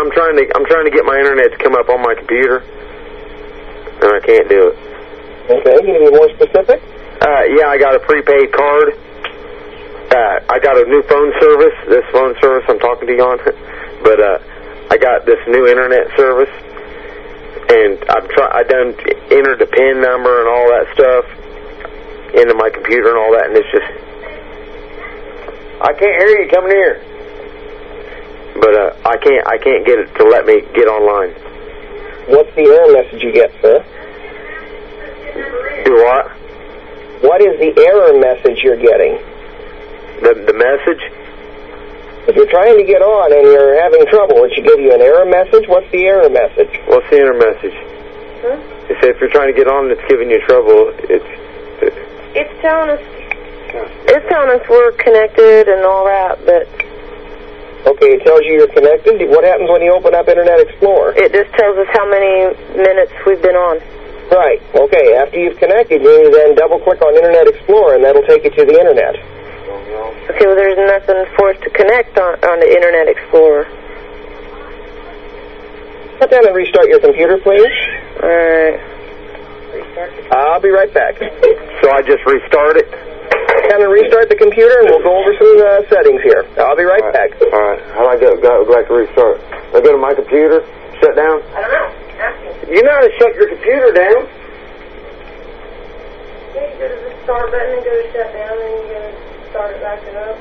I'm trying to get my internet to come up on my computer, and I can't do it. Okay, can you be more specific? Yeah, I got a prepaid card. I got a new phone service. This phone service I'm talking to you on, but I got this new internet service, and I done entered the PIN number and all that stuff into my computer and all that, and it's just I can't hear you coming here. But I can't get it to let me get online. What's the error message you get, sir? Do what? What is the error message you're getting? The message? If you're trying to get on and you're having trouble, it should give you an error message. What's the error message? What's the error message? Huh? It said if you're trying to get on, it's giving you trouble. It's telling us we're connected and all that, but okay, it tells you you're connected. What happens when you open up Internet Explorer? it just tells us how many minutes we've been on. Right. Okay, after you've connected, you then double-click on Internet Explorer, and that'll take you to the Internet. Okay, well, there's nothing for us to connect on the Internet Explorer. Sit down and restart your computer, please. All right. I'll be right back. So I just restart it? Come and restart the computer, and we'll go over some settings here. I'll be right back. All right. How do I go back to restart? I go to my computer, shut down? I don't know. You know how to shut your computer down? Yeah, you go to the start button and go to shut down, and you go to start it back up.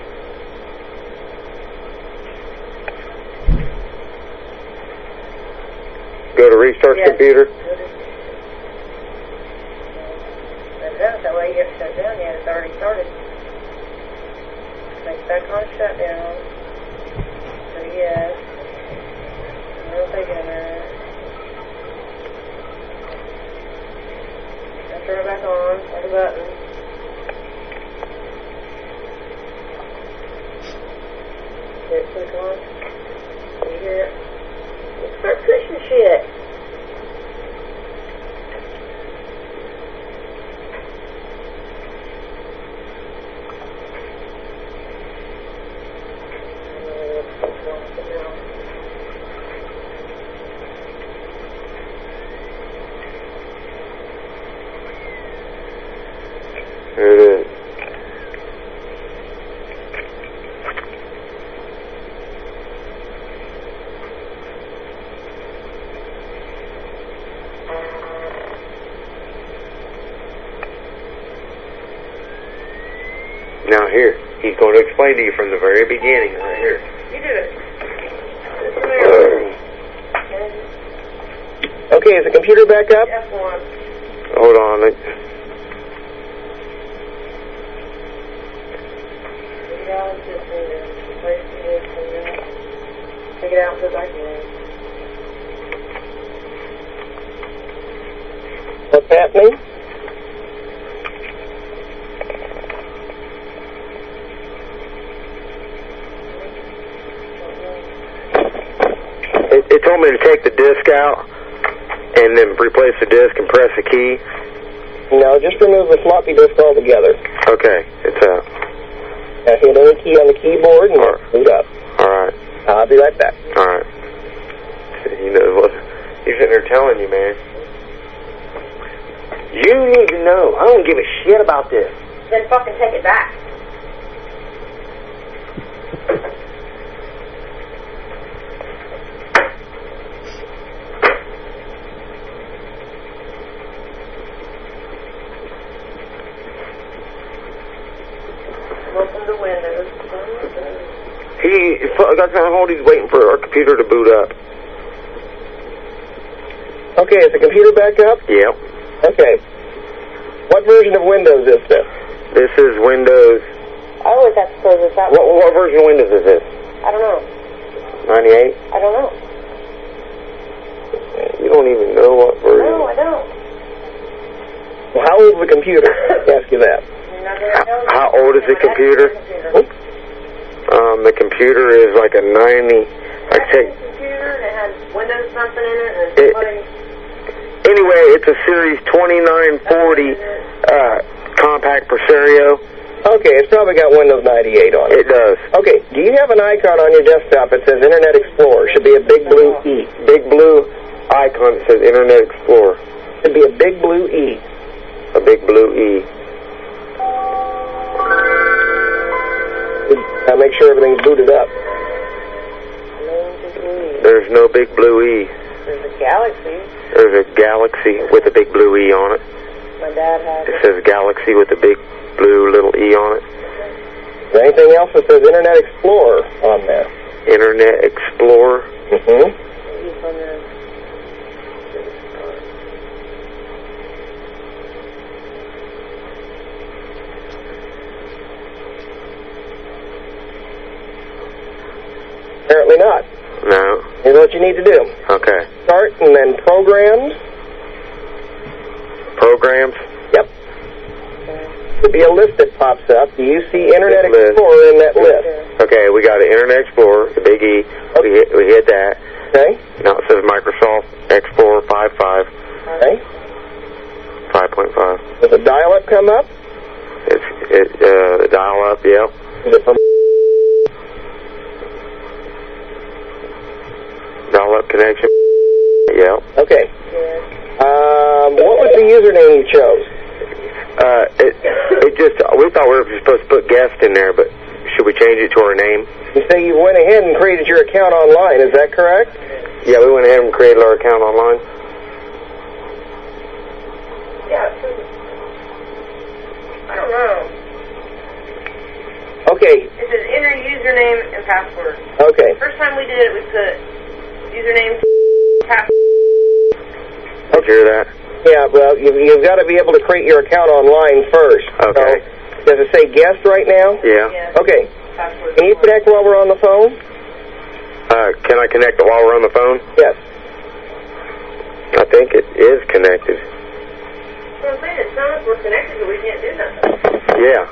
Go to restart computer? That way you get shut down, yeah, it's already started. Click back on shutdown. So yes. It'll take it a minute. Now turn it back on, on the button. Hit click on. You hear it? Start pushing shit. There it is. Now here, he's going to explain to you from the very beginning, right here. You did it. Okay, is the computer back up? F1. Hold on. Take it out and just replace this and then take it out and put it back in. What's happening? It told me to take the disc out and then replace the disc and press a key. No, just remove the floppy disk altogether. Okay, it's out. Now hit any key on the keyboard and boot up. All right. I'll be right back. All right. You know what? He's sitting there telling you, man. You need to know. I don't give a shit about this. Then fucking take it back. Welcome to Windows. He got time to hold. He's waiting for our computer to boot up. Okay, is the computer back up? Yep. Okay. What version of Windows is this? This is Windows. I always have to close this out. What version of Windows is this? I don't know. 98? I don't know. You don't even know what version. No, I don't. Well, how old is the computer? Ask you that. How old is the computer? The computer is like a 90. I take. Computer and it has Windows something in it. Anyway, it's a Series 2940 compact Presario. Okay, it's probably got Windows 98 on it. It does. Okay, do you have an icon on your desktop that says Internet Explorer? Should be a big blue E. Big blue icon that says Internet Explorer. Should be a big blue E. A big blue E. Make sure everything's booted up. There's no big blue E. There's a Galaxy. There's a Galaxy with a big blue E on it. My dad had It says Galaxy with a big blue little E on it. Is there anything else that says Internet Explorer on there? Internet Explorer. Mm-hmm. Apparently not. No. Here's what you need to do. Okay. Start and then Programs. Programs. Yep. There'll be a list that pops up. Do you see Internet List. Explorer in that list? Okay, we got an Internet Explorer, the big E. We hit that. Okay. Now it says Microsoft Explorer 5.5. Okay. 5.5. Does the dial-up come up? The dial-up, yeah. Is it from Dial-up connection. Yeah. Okay. What was the username you chose? We thought we were supposed to put guest in there, but should we change it to our name? You say you went ahead and created your account online, is that correct? Yeah, we went ahead and created our account online. Yeah. I don't know. Okay. It says enter username and password. Okay. First time we did it, we put username, password. Did you hear that? Yeah, well, you've got to be able to create your account online first. Okay. So, does it say guest right now? Yeah. Yeah. Okay. Password. Can you connect while we're on the phone? Can I connect it while we're on the phone? Yes. I think it is connected. Well, I'm saying it's not if we're connected, but we can't do nothing. Yeah.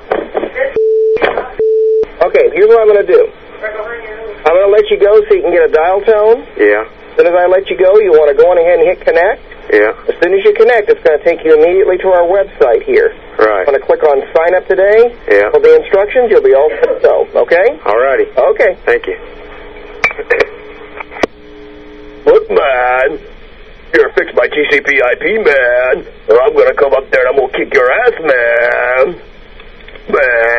Okay, here's what I'm going to do. Right behind your nose. I'm going to let you go so you can get a dial tone. Yeah. As soon as I let you go, you want to go on ahead and hit connect. Yeah. As soon as you connect, it's going to take you immediately to our website here. Right. I'm going to click on sign up today. Yeah. For the instructions, you'll be all set to go. Okay? Alrighty. Okay. Thank you. Look, man. You're fix my TCP IP, man. Or I'm going to come up there and I'm going to kick your ass, man. Man.